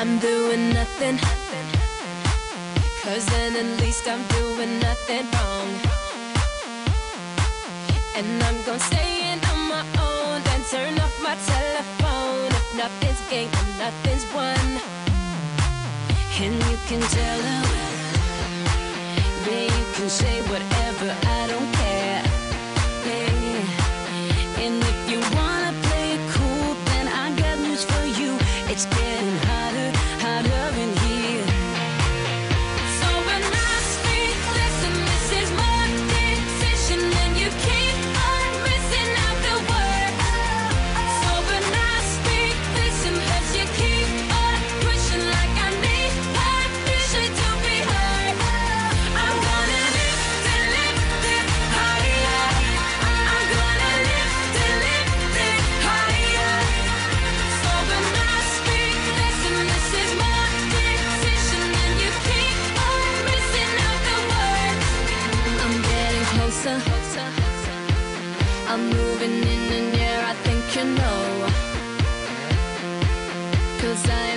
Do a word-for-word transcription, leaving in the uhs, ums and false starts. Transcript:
I'm doing nothing, 'cause then at least I'm doing nothing wrong. And I'm gonna stay in on my own, then turn off my telephone. If nothing's gained and nothing's won, and you can tell them, yeah, you can say whatever, I don't care. Yeah. And if you wanna play it cool, then I got news for you. It's getting hotter, hotter in here. So when I speak, listen, this is my decision, and you keep on missing out the word. So when I speak, listen, 'cause you keep on pushing like I need permission to be heard. I'm gonna lift it, lift it higher. I'm gonna lift it, lift it higher. So when I speak, listen, this is my decision, and you keep on missing out the word. I'm getting closer, I'm moving in, and yeah, I think you know, 'cause I